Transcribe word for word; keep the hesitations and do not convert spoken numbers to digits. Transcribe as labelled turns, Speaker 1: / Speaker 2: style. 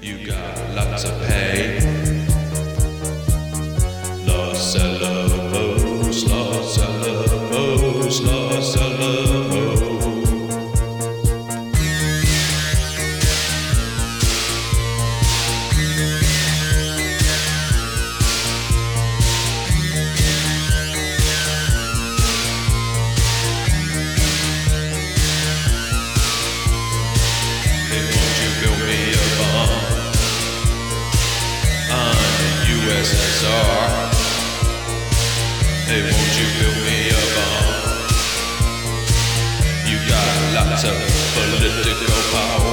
Speaker 1: You got lots of pain. Los Alamos, Los Alamos, Los Alamos. Hey, won't you build me a bomb on the U S S R? Hey, won't you build me a bomb? You got lots of political power.